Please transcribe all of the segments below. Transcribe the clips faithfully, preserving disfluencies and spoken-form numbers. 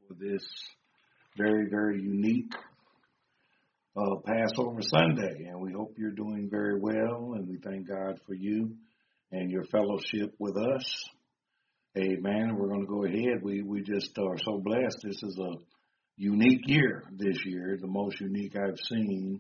for this very, very unique uh, Passover Sunday. And we hope you're doing very well, and we thank God for you and your fellowship with us. Amen. We're going to go ahead. We, we just are so blessed. This is a unique year this year, the most unique I've seen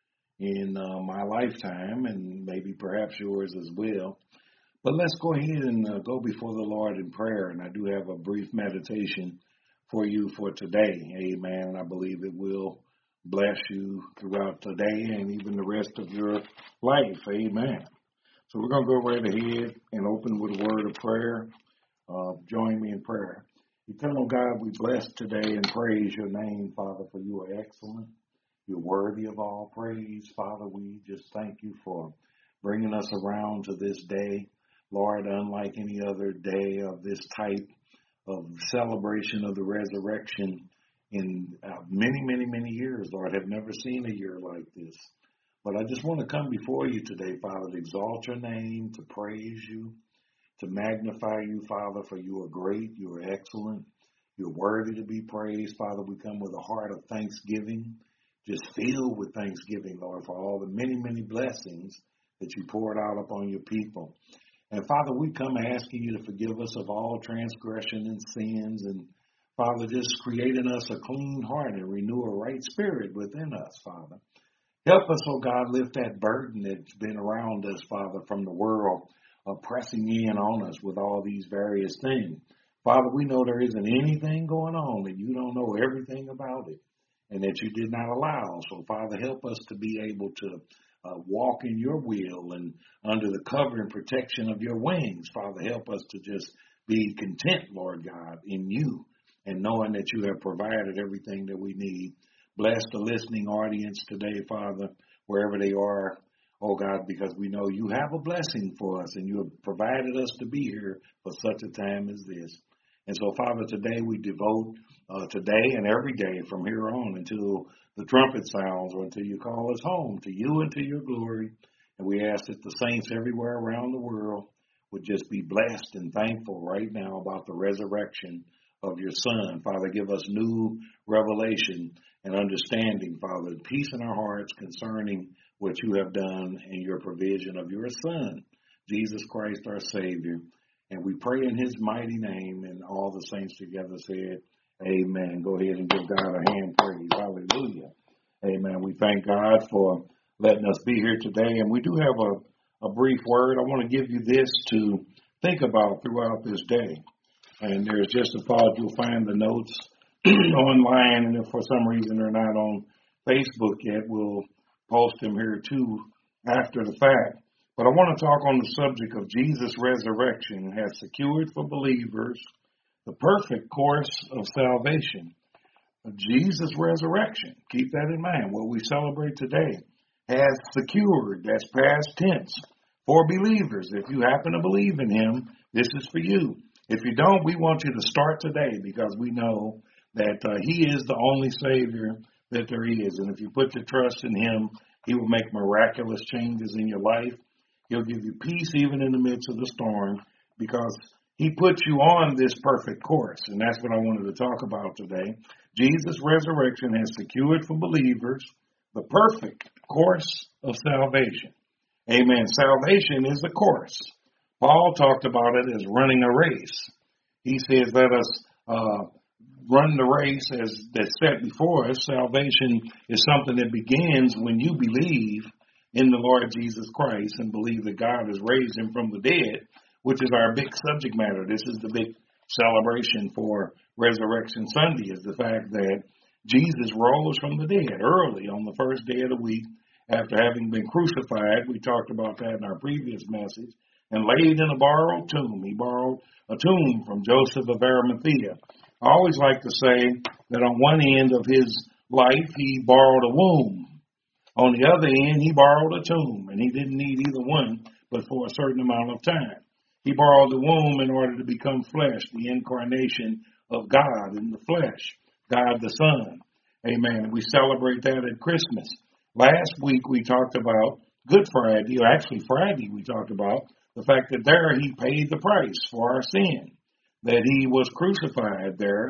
in uh, my lifetime, and maybe perhaps yours as well. But let's go ahead and uh, go before the Lord in prayer. And I do have a brief meditation for you for today. Amen. And I believe it will bless you throughout the day and even the rest of your life. Amen. So we're going to go right ahead and open with a word of prayer. Uh, join me in prayer. Eternal God, we bless today and praise your name, Father, for you are excellent. You're worthy of all praise. Father, we just thank you for bringing us around to this day. Lord, unlike any other day of this type of celebration of the resurrection in uh, many, many, many years, Lord, have never seen a year like this. But I just want to come before you today, Father, to exalt your name, to praise you, to magnify you, Father, for you are great, you are excellent, you're worthy to be praised. Father, we come with a heart of thanksgiving, just filled with thanksgiving, Lord, for all the many, many blessings that you poured out upon your people. And Father, we come asking you to forgive us of all transgression and sins. And Father, just create in us a clean heart and renew a right spirit within us, Father. Help us, oh God, lift that burden that's been around us, Father, from the world, of pressing in on us with all these various things. Father, we know there isn't anything going on and you don't know everything about it and that you did not allow. So, Father, help us to be able to Uh, walk in your will and under the cover and protection of your wings. Father, help us to just be content, Lord God, in you and knowing that you have provided everything that we need. Bless the listening audience today, Father, wherever they are, oh God, because we know you have a blessing for us and you have provided us to be here for such a time as this. And so, Father, today we devote uh, today and every day from here on until the trumpet sounds or until you call us home to you and to your glory. And we ask that the saints everywhere around the world would just be blessed and thankful right now about the resurrection of your Son. Father, give us new revelation and understanding, Father, peace in our hearts concerning what you have done and your provision of your Son, Jesus Christ, our Savior. And we pray in his mighty name, and all the saints together said, amen. Go ahead and give God a hand praise. Hallelujah. Amen. We thank God for letting us be here today. And we do have a, a brief word. I want to give you this to think about throughout this day. And there's just a thought. You'll find the notes online. And if for some reason they're not on Facebook yet, we'll post them here too after the fact. But I want to talk on the subject of Jesus' resurrection has secured for believers the perfect course of salvation. Jesus' resurrection, keep that in mind. What we celebrate today has secured, that's past tense, for believers. If you happen to believe in him, this is for you. If you don't, we want you to start today because we know that uh, he is the only Savior that there is. And if you put your trust in him, he will make miraculous changes in your life. He'll give you peace even in the midst of the storm because he put you on this perfect course. And that's what I wanted to talk about today. Jesus' resurrection has secured for believers the perfect course of salvation. Amen. Salvation is a course. Paul talked about it as running a race. He says, let us uh, run the race as that's set before us. Salvation is something that begins when you believe in the Lord Jesus Christ and believe that God has raised him from the dead, which is our big subject matter. This is the big celebration for Resurrection Sunday, is the fact that Jesus rose from the dead early on the first day of the week after having been crucified. We talked about that in our previous message. And laid in a borrowed tomb. He borrowed a tomb from Joseph of Arimathea. I always like to say that on one end of his life, he borrowed a womb. On the other end, he borrowed a tomb, and he didn't need either one but for a certain amount of time. He borrowed the womb in order to become flesh, the incarnation of God in the flesh, God the Son. Amen. We celebrate that at Christmas. Last week we talked about Good Friday, or actually Friday we talked about the fact that there he paid the price for our sin, that he was crucified there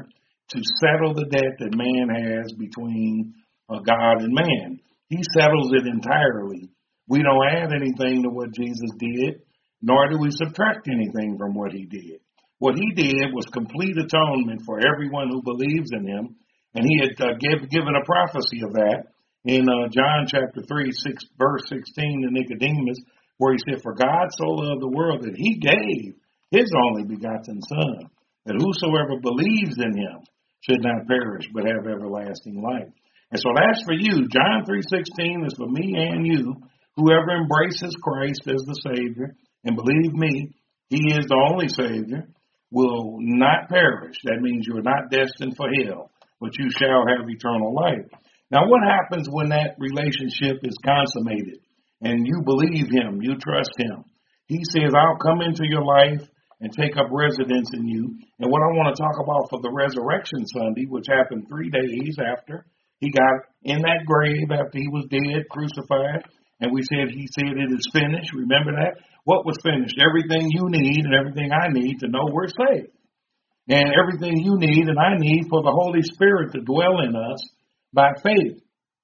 to settle the debt that man has between uh, God and man. He settles it entirely. We don't add anything to what Jesus did, nor do we subtract anything from what he did. What he did was complete atonement for everyone who believes in him, and he had uh, give, given a prophecy of that in uh, John chapter three, six, verse sixteen to Nicodemus, where he said, "For God so loved the world that he gave his only begotten Son, that whosoever believes in him should not perish, but have everlasting life." And so that's for you. John three sixteen is for me and you. Whoever embraces Christ as the Savior, and believe me, he is the only Savior, will not perish. That means you're not destined for hell, but you shall have eternal life. Now, what happens when that relationship is consummated and you believe him, you trust him? He says, "I'll come into your life and take up residence in you." And what I want to talk about for the Resurrection Sunday, which happened three days after he got in that grave, after he was dead, crucified, and we said, he said, "It is finished." Remember that? What was finished? Everything you need and everything I need to know we're saved. And everything you need and I need for the Holy Spirit to dwell in us by faith.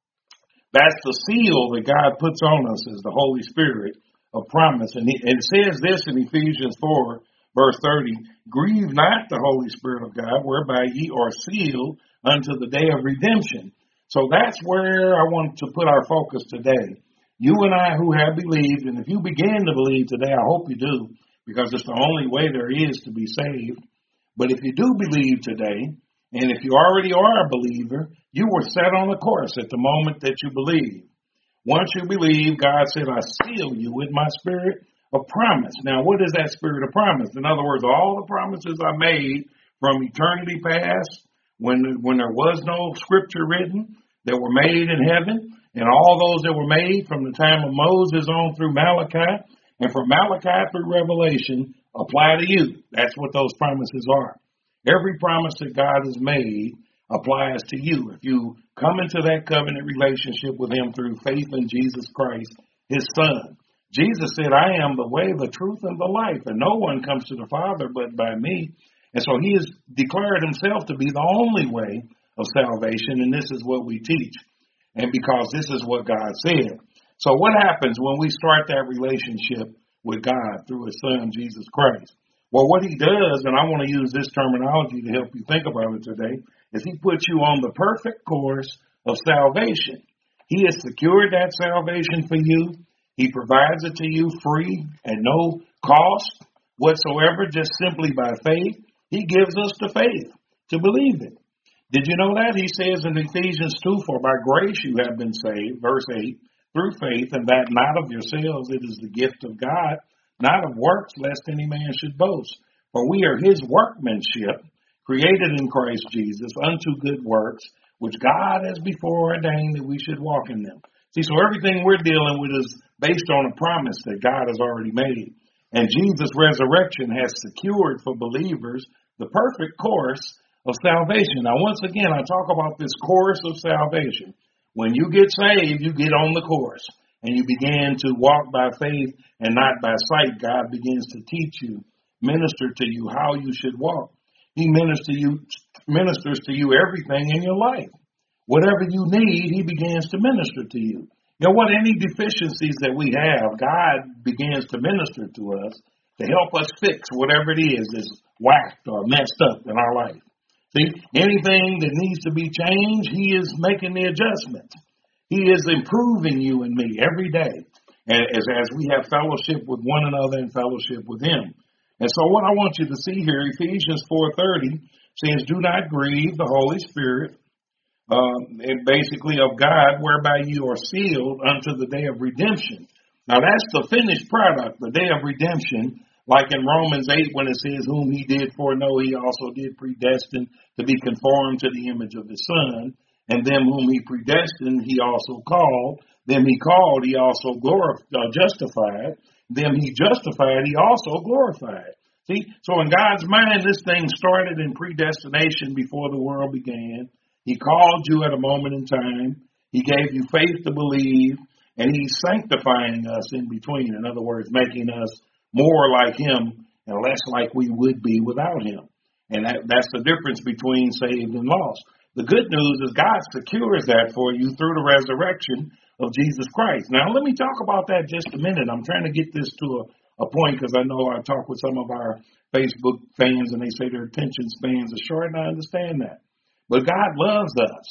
That's the seal that God puts on us, is the Holy Spirit of promise. And it says this in Ephesians four, verse thirty, "Grieve not the Holy Spirit of God, whereby ye are sealed unto the day of redemption." So that's where I want to put our focus today. You and I who have believed, and if you begin to believe today, I hope you do, because it's the only way there is to be saved. But if you do believe today, and if you already are a believer, you were set on a course at the moment that you believe. Once you believe, God said, "I seal you with my spirit of promise." Now, what is that spirit of promise? In other words, all the promises I made from eternity past, when, when there was no scripture written, that were made in heaven, and all those that were made from the time of Moses on through Malachi, and from Malachi through Revelation, apply to you. That's what those promises are. Every promise that God has made applies to you. If you come into that covenant relationship with him through faith in Jesus Christ, his Son. Jesus said, "I am the way, the truth, and the life, and no one comes to the Father but by me." And so he has declared himself to be the only way of salvation, and this is what we teach. And because this is what God said. So what happens when we start that relationship with God through his Son, Jesus Christ? Well, what he does, and I want to use this terminology to help you think about it today, is he puts you on the perfect course of salvation. He has secured that salvation for you. He provides it to you free and no cost whatsoever, just simply by faith. He gives us the faith to believe it. Did you know that? He says in Ephesians two, "For by grace you have been saved," verse eight, "through faith, and that not of yourselves, it is the gift of God, not of works, lest any man should boast. For we are his workmanship, created in Christ Jesus, unto good works, which God has before ordained that we should walk in them." See, so everything we're dealing with is based on a promise that God has already made. And Jesus' resurrection has secured for believers the perfect course of salvation. Now, once again, I talk about this course of salvation. When you get saved, you get on the course and you begin to walk by faith and not by sight. God begins to teach you, minister to you how you should walk. He ministers to you, ministers to you everything in your life. Whatever you need, he begins to minister to you. You know what? Any deficiencies that we have, God begins to minister to us to help us fix whatever it is that's whacked or messed up in our life. See, anything that needs to be changed, he is making the adjustments. He is improving you and me every day as, as we have fellowship with one another and fellowship with him. And so what I want you to see here, Ephesians four thirty says, "Do not grieve the Holy Spirit, um, and basically of God, whereby you are sealed unto the day of redemption." Now that's the finished product, the day of redemption. Like in Romans eight, when it says, "Whom he did foreknow, he also did predestine to be conformed to the image of his Son. And them whom he predestined, he also called. Them he called, he also glorified, uh, justified. Them he justified, he also glorified." See, so in God's mind, this thing started in predestination before the world began. He called you at a moment in time. He gave you faith to believe, and he's sanctifying us in between. In other words, making us more like him and less like we would be without him. And that, that's the difference between saved and lost. The good news is God secures that for you through the resurrection of Jesus Christ. Now, let me talk about that just a minute. I'm trying to get this to a, a point because I know I talk with some of our Facebook fans and they say their attention spans are short, and I understand that. But God loves us,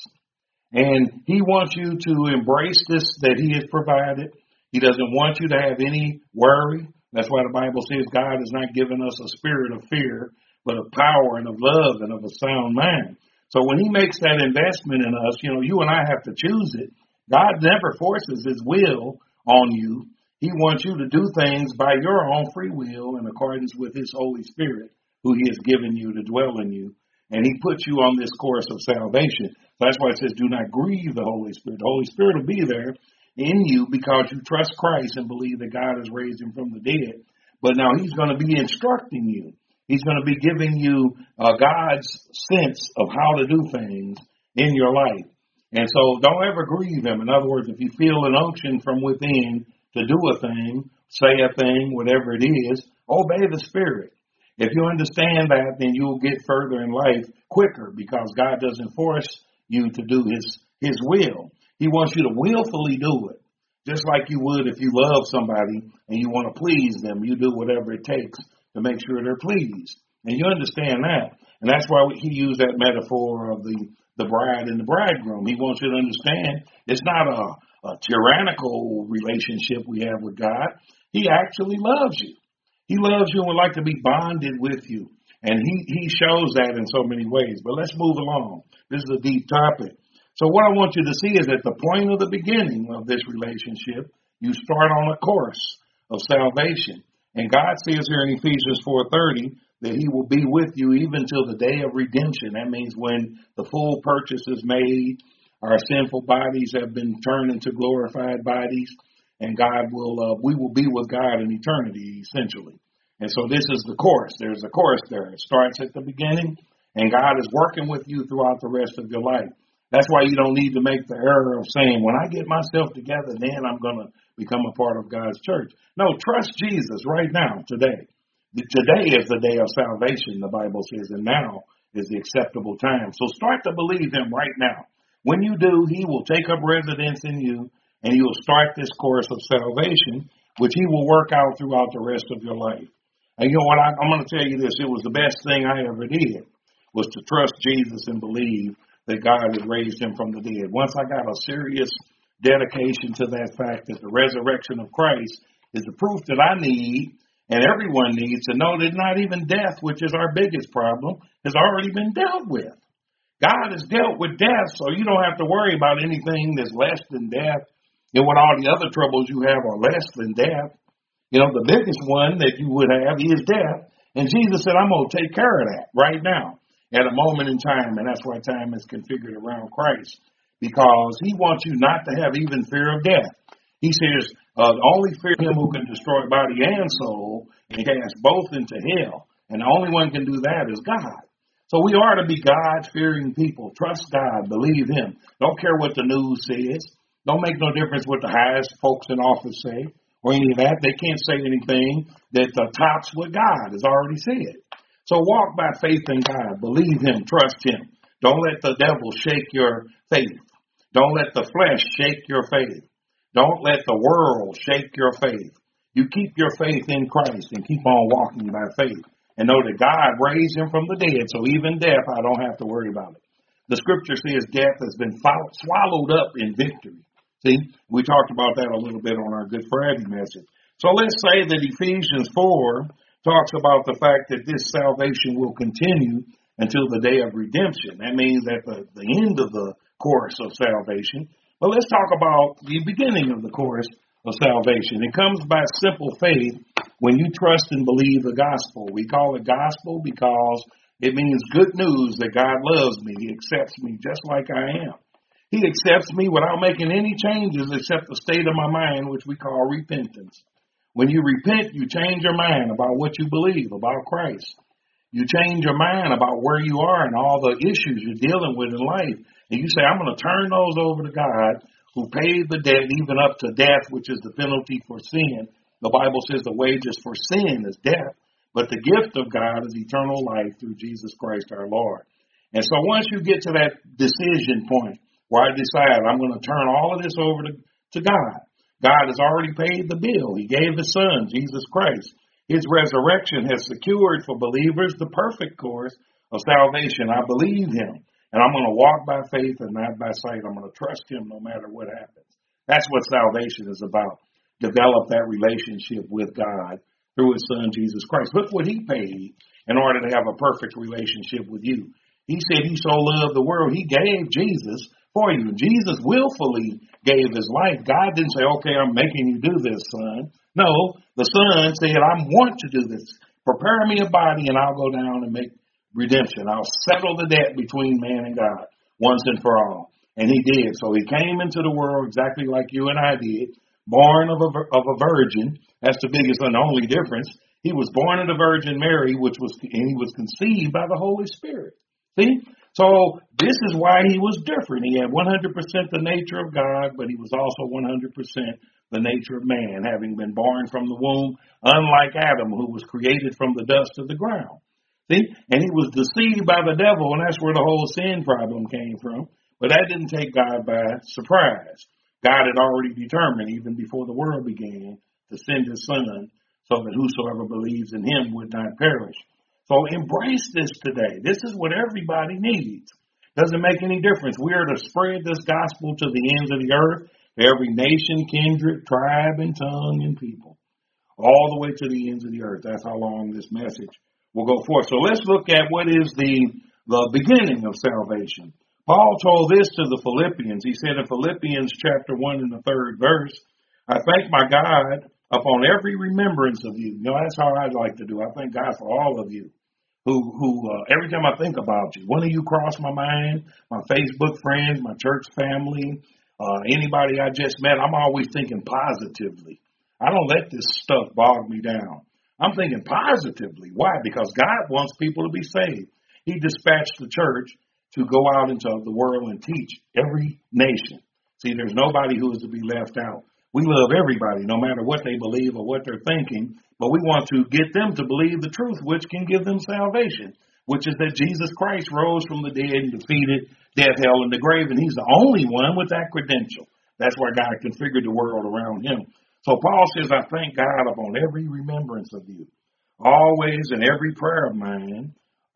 and he wants you to embrace this that he has provided. He doesn't want you to have any worry. That's why the Bible says God has not given us a spirit of fear, but of power and of love and of a sound mind. So when he makes that investment in us, you know, you and I have to choose it. God never forces his will on you. He wants you to do things by your own free will in accordance with his Holy Spirit, who he has given you to dwell in you. And he puts you on this course of salvation. So that's why it says, do not grieve the Holy Spirit. The Holy Spirit will be there in you because you trust Christ and believe that God has raised him from the dead. But now he's going to be instructing you. He's going to be giving you uh, God's sense of how to do things in your life. And so don't ever grieve him. In other words, if you feel an unction from within to do a thing, say a thing, whatever it is, obey the Spirit. If you understand that, then you'll get further in life quicker because God doesn't force you to do his, his will. He wants you to willfully do it. Just like you would if you love somebody and you want to please them, you do whatever it takes to make sure they're pleased. And you understand that. And that's why he used that metaphor of the, the bride and the bridegroom. He wants you to understand it's not a, a tyrannical relationship we have with God. He actually loves you. He loves you and would like to be bonded with you. And he, he shows that in so many ways. But let's move along. This is a deep topic. So what I want you to see is at the point of the beginning of this relationship, you start on a course of salvation. And God says here in Ephesians four thirty that he will be with you even till the day of redemption. That means when the full purchase is made, our sinful bodies have been turned into glorified bodies, and God will, uh, we will be with God in eternity, essentially. And so this is the course. There's a course there. It starts at the beginning, and God is working with you throughout the rest of your life. That's why you don't need to make the error of saying, when I get myself together, then I'm going to become a part of God's church. No, trust Jesus right now, today. Today is the day of salvation, the Bible says, and now is the acceptable time. So start to believe him right now. When you do, he will take up residence in you, and you will start this course of salvation, which he will work out throughout the rest of your life. And you know what? I, I'm going to tell you this. It was the best thing I ever did, was to trust Jesus and believe that God had raised him from the dead. Once I got a serious dedication to that fact that the resurrection of Christ is the proof that I need and everyone needs to know that not even death, which is our biggest problem, has already been dealt with. God has dealt with death, so you don't have to worry about anything that's less than death. And what all the other troubles you have are less than death. You know, the biggest one that you would have is death. And Jesus said, I'm going to take care of that right now at a moment in time. And that's why time is configured around Christ, because he wants you not to have even fear of death. He says, uh, only fear him who can destroy body and soul and cast both into hell. And the only one can do that is God. So we are to be God-fearing people. Trust God. Believe him. Don't care what the news says. Don't make no difference what the highest folks in office say or any of that. They can't say anything that uh, tops what God has already said. So walk by faith in God. Believe him. Trust him. Don't let the devil shake your faith. Don't let the flesh shake your faith. Don't let the world shake your faith. You keep your faith in Christ and keep on walking by faith. And know that God raised him from the dead, so even death, I don't have to worry about it. The scripture says death has been swallowed up in victory. See, we talked about that a little bit on our Good Friday message. So let's say that Ephesians four talks about the fact that this salvation will continue until the day of redemption. That means at the, the end of the course of salvation. But let's talk about the beginning of the course of salvation. It comes by simple faith when you trust and believe the gospel. We call it gospel because it means good news that God loves me. He accepts me just like I am. He accepts me without making any changes except the state of my mind, which we call repentance. When you repent, you change your mind about what you believe about Christ. You change your mind about where you are and all the issues you're dealing with in life. And you say, I'm going to turn those over to God, who paid the debt even up to death, which is the penalty for sin. The Bible says the wages for sin is death, But the gift of God is eternal life through Jesus Christ our Lord. And so once you get to that decision point where I decide I'm going to turn all of this over to, to God, God has already paid the bill. He gave his son, Jesus Christ. His resurrection has secured for believers the perfect course of salvation. I believe him, and I'm going to walk by faith and not by sight. I'm going to trust him no matter what happens. That's what salvation is about. Develop that relationship with God through his son, Jesus Christ. Look what he paid in order to have a perfect relationship with you. He said he so loved the world, he gave Jesus for you. Jesus willfully gave his life. God didn't say, okay, I'm making you do this, son. No, the son said, I want to do this. Prepare me a body and I'll go down and make redemption. I'll settle the debt between man and God once and for all. And he did. So he came into the world exactly like you and I did, born of a, of a virgin. That's the biggest and only difference. He was born of the Virgin Mary, which was, and he was conceived by the Holy Spirit. See? So this is why he was different. He had one hundred percent the nature of God, but he was also one hundred percent the nature of man, having been born from the womb, unlike Adam, who was created from the dust of the ground. See? And he was deceived by the devil, and that's where the whole sin problem came from. But that didn't take God by surprise. God had already determined, even before the world began, to send his son so that whosoever believes in him would not perish. So embrace this today. This is what everybody needs. Doesn't make any difference. We are to spread this gospel to the ends of the earth, to every nation, kindred, tribe, and tongue, and people. All the way to the ends of the earth. That's how long this message will go forth. So let's look at what is the, the beginning of salvation. Paul told this to the Philippians. He said in Philippians chapter one in the third verse, I thank my God upon every remembrance of you. You know, that's how I'd like to do. I thank God for all of you. Who, who uh, every time I think about you, one of you cross my mind, my Facebook friends, my church family, uh, anybody I just met, I'm always thinking positively. I don't let this stuff bog me down. I'm thinking positively. Why? Because God wants people to be saved. He dispatched the church to go out into the world and teach every nation. See, there's nobody who is to be left out. We love everybody, no matter what they believe or what they're thinking, but we want to get them to believe the truth, which can give them salvation, which is that Jesus Christ rose from the dead and defeated death, hell, and the grave, and he's the only one with that credential. That's why God configured the world around him. So Paul says, I thank God upon every remembrance of you, always in every prayer of mine,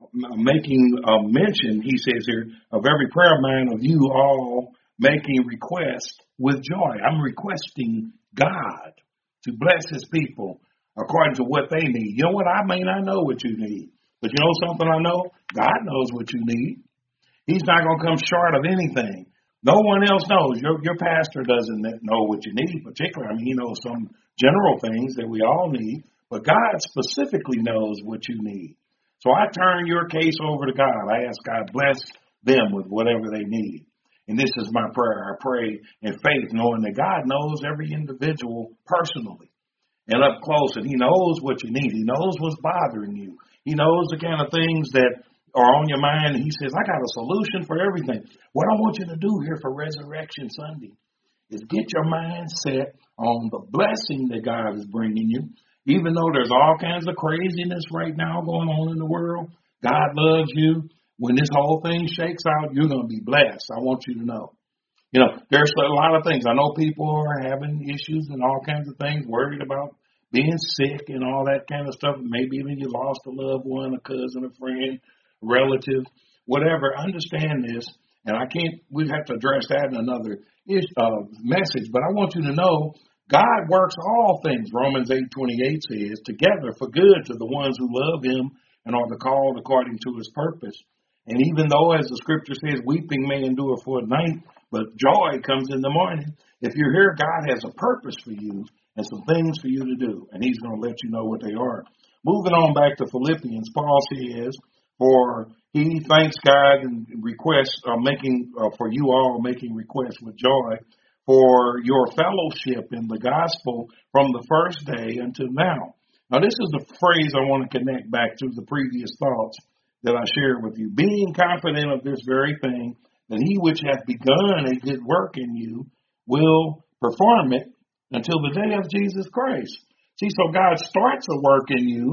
making a mention, he says here, of every prayer of mine of you all making request with joy. I'm requesting God to bless his people according to what they need. You know what? I may not know what you need, but you know something I know? God knows what you need. He's not going to come short of anything. No one else knows. Your your pastor doesn't know what you need, particularly. I mean, he knows some general things that we all need, but God specifically knows what you need. So I turn your case over to God. I ask God bless them with whatever they need. And this is my prayer. I pray in faith, knowing that God knows every individual personally and up close, and he knows what you need. He knows what's bothering you. He knows the kind of things that are on your mind. And he says, I got a solution for everything. What I want you to do here for Resurrection Sunday is get your mind set on the blessing that God is bringing you. Even though there's all kinds of craziness right now going on in the world, God loves you. When this whole thing shakes out, you're going to be blessed. I want you to know. You know, there's a lot of things. I know people are having issues and all kinds of things, worried about being sick and all that kind of stuff. Maybe even you lost a loved one, a cousin, a friend, relative, whatever. Understand this, and I can't, we have to address that in another uh, message, but I want you to know God works all things, Romans eight twenty-eight says, together for good to the ones who love him and are called according to his purpose. And even though, as the scripture says, weeping may endure for a night, but joy comes in the morning. If you're here, God has a purpose for you and some things for you to do, and he's going to let you know what they are. Moving on back to Philippians, Paul says, for he thanks God and requests, uh, making uh, for you all making requests with joy for your fellowship in the gospel from the first day until now. Now, this is the phrase I want to connect back to the previous thoughts that I shared with you. Being confident of this very thing, that he which hath begun a good work in you will perform it until the day of Jesus Christ. See, so God starts a work in you,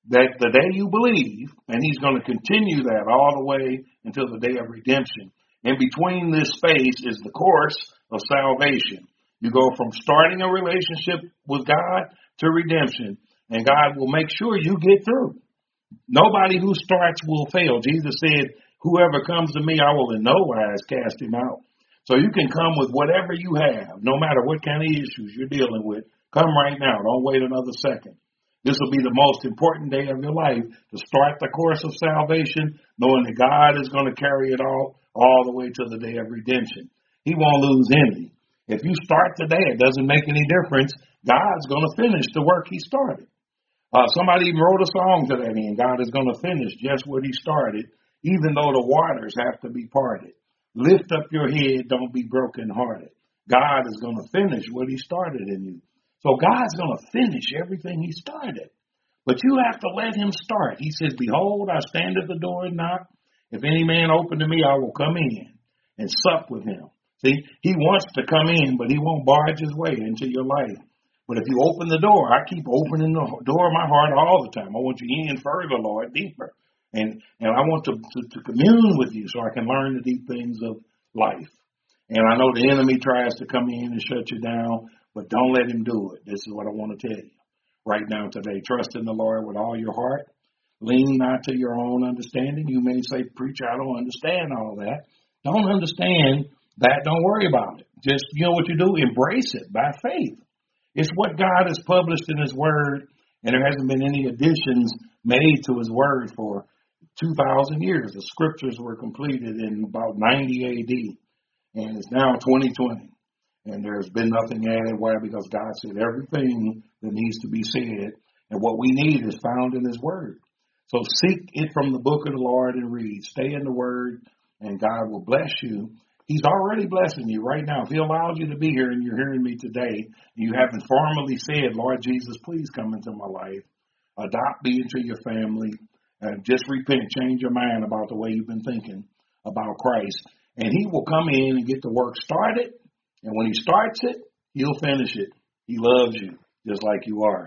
that the day you believe, and he's going to continue that all the way until the day of redemption. In between this space is the course of salvation. You go from starting a relationship with God to redemption, and God will make sure you get through. Nobody who starts will fail. Jesus said, whoever comes to me, I will in no wise cast him out. So you can come with whatever you have, no matter what kind of issues you're dealing with. Come right now. Don't wait another second. This will be the most important day of your life to start the course of salvation, knowing that God is going to carry it all, all the way to the day of redemption. He won't lose any. If you start today, it doesn't make any difference. God's going to finish the work he started. Uh, somebody even wrote a song to that end. God is going to finish just what he started, even though the waters have to be parted. Lift up your head, don't be brokenhearted. God is going to finish what he started in you. So God's going to finish everything he started. But you have to let him start. He says, behold, I stand at the door and knock. If any man open to me, I will come in and sup with him. See, he wants to come in, but he won't barge his way into your life. But if you open the door, I keep opening the door of my heart all the time. I want you in further, Lord, deeper. And and I want to, to, to commune with you so I can learn the deep things of life. And I know the enemy tries to come in and shut you down, but don't let him do it. This is what I want to tell you right now today. Trust in the Lord with all your heart. Lean not to your own understanding. You may say, preacher, I don't understand all that. Don't understand that. Don't worry about it. Just, you know what you do? Embrace it by faith. It's what God has published in his word, and there hasn't been any additions made to his word for two thousand years. The scriptures were completed in about ninety A D, and it's now twenty twenty. And there's been nothing added. Why? Because God said everything that needs to be said, and what we need is found in his word. So seek it from the book of the Lord and read. Stay in the word, and God will bless you. He's already blessing you right now. If he allows you to be here and you're hearing me today, and you haven't formally said, Lord Jesus, please come into my life. Adopt me into your family. And just repent, change your mind about the way you've been thinking about Christ. And he will come in and get the work started. And when he starts it, he'll finish it. He loves you just like you are.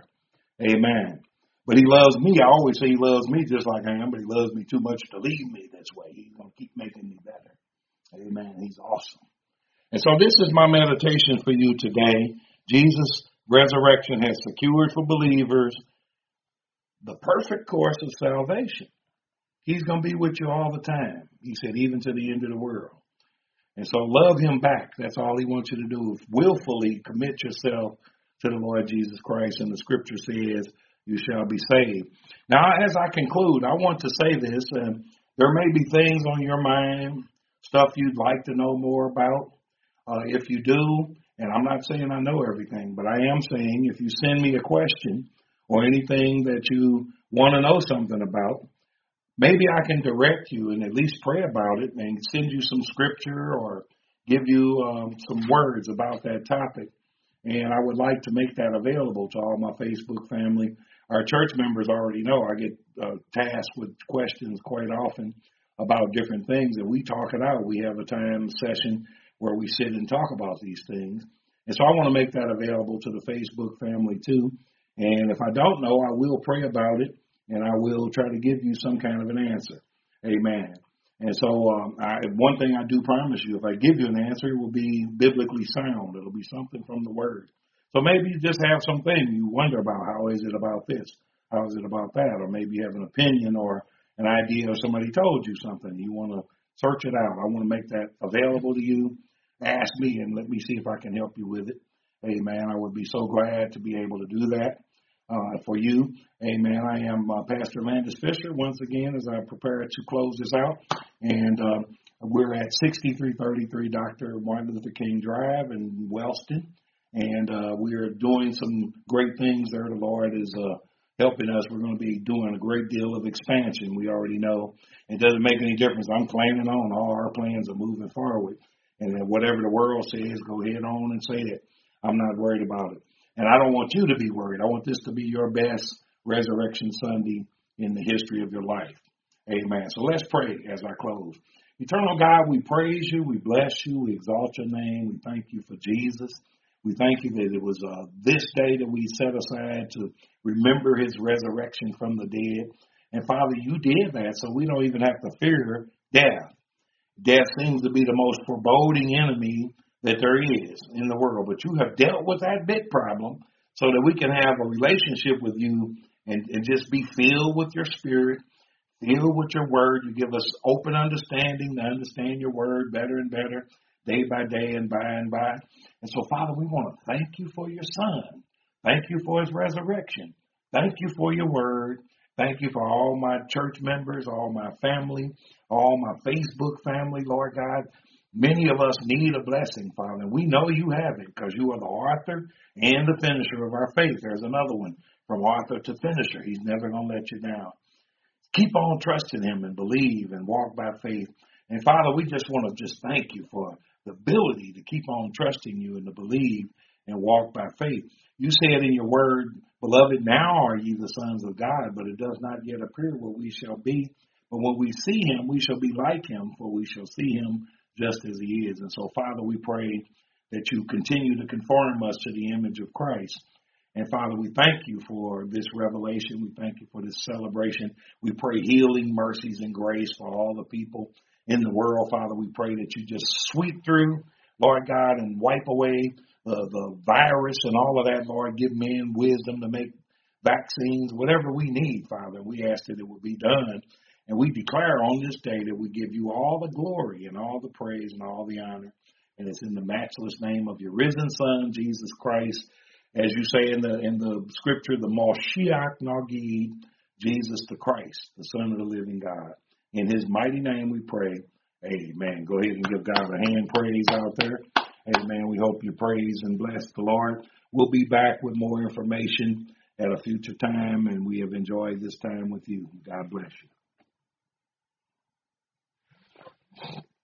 Amen. But he loves me. I always say he loves me just like I am, but he loves me too much to leave me this way. He's going to keep making me better. Amen. He's awesome. And so this is my meditation for you today. Jesus' resurrection has secured for believers the perfect course of salvation. He's going to be with you all the time. He said, even to the end of the world. And so love him back. That's all he wants you to do. Willfully commit yourself to the Lord Jesus Christ. And the scripture says, you shall be saved. Now, as I conclude, I want to say this. Uh, there may be things on your mind, stuff you'd like to know more about. Uh, if you do, and I'm not saying I know everything, but I am saying if you send me a question or anything that you want to know something about, maybe I can direct you and at least pray about it and send you some scripture or give you um, some words about that topic. And I would like to make that available to all my Facebook family. Our church members already know I get uh, tasked with questions quite often about different things, and we talk it out. We have a time session where we sit and talk about these things. And so I want to make that available to the Facebook family too. And if I don't know, I will pray about it, and I will try to give you some kind of an answer. Amen. And so um, I, one thing I do promise you, if I give you an answer, it will be biblically sound. It'll be something from the Word. So maybe you just have something you wonder about. How is it about this? How is it about that? Or maybe you have an opinion or an idea or somebody told you something. You want to search it out. I want to make that available to you. Ask me and let me see if I can help you with it. Amen. I would be so glad to be able to do that uh, for you. Amen. I am uh, Pastor Landis Fisher once again as I prepare to close this out. And uh, we're at sixty-three thirty-three Doctor Martin Luther King Drive in Wellston. And uh, we are doing some great things there. The Lord is uh, helping us. We're going to be doing a great deal of expansion. We already know it doesn't make any difference. I'm planning on all our plans are moving forward. And then whatever the world says, go ahead on and say it. I'm not worried about it. And I don't want you to be worried. I want this to be your best Resurrection Sunday in the history of your life. Amen. So let's pray as I close. Eternal God, we praise you. We bless you. We exalt your name. We thank you for Jesus. We thank you that it was uh, this day that we set aside to remember his resurrection from the dead. And Father, you did that, so we don't even have to fear death. Death seems to be the most foreboding enemy that there is in the world. But you have dealt with that big problem so that we can have a relationship with you and, and just be filled with your spirit, filled with your word. You give us open understanding to understand your word better and better, day by day and by and by. And so, Father, we want to thank you for your son. Thank you for his resurrection. Thank you for your word. Thank you for all my church members, all my family, all my Facebook family, Lord God. Many of us need a blessing, Father. And we know you have it because you are the author and the finisher of our faith. There's another one, from author to finisher. He's never going to let you down. Keep on trusting him and believe and walk by faith. And Father, we just want to just thank you for the ability to keep on trusting you and to believe and walk by faith. You said in your word, beloved, now are ye the sons of God, but it does not yet appear what we shall be. But when we see him, we shall be like him, for we shall see him just as he is. And so, Father, we pray that you continue to conform us to the image of Christ. And Father, we thank you for this revelation. We thank you for this celebration. We pray healing, mercies, and grace for all the people in the world. Father, we pray that you just sweep through, Lord God, and wipe away the, the virus and all of that, Lord. Give men wisdom to make vaccines, whatever we need, Father. We ask that it will be done. And we declare on this day that we give you all the glory and all the praise and all the honor. And it's in the matchless name of your risen Son, Jesus Christ. As you say in the in the scripture, the Moshiach Nagid, Jesus the Christ, the Son of the living God. In his mighty name we pray. Amen. Go ahead and give God a hand praise out there. Amen. We hope you praise and bless the Lord. We'll be back with more information at a future time, and we have enjoyed this time with you. God bless you.